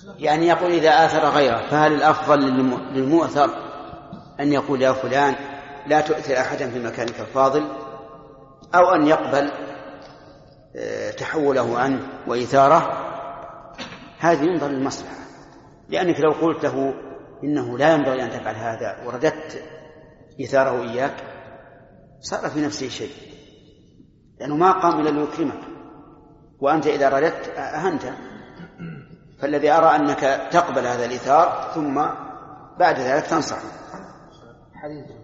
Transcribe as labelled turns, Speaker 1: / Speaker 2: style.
Speaker 1: يعني يقول إذا آثر غيره، فهل الأفضل للمؤثر أن يقول يا فلان لا تؤثر أحدا في مكانك الفاضل، أو أن يقبل تحوله عنه وإثاره؟ هذه ينظر للمصلحة، لأنك لو قلت له إنه لا ينبغي أن تفعل هذا ورددت إثاره إياك صار في نفسه شيء، لأنه ما قام إلا ليكرمك، وأنت إذا رددت أهنت. فالذي أرى أنك تقبل هذا الإثار ثم بعد ذلك تنصح.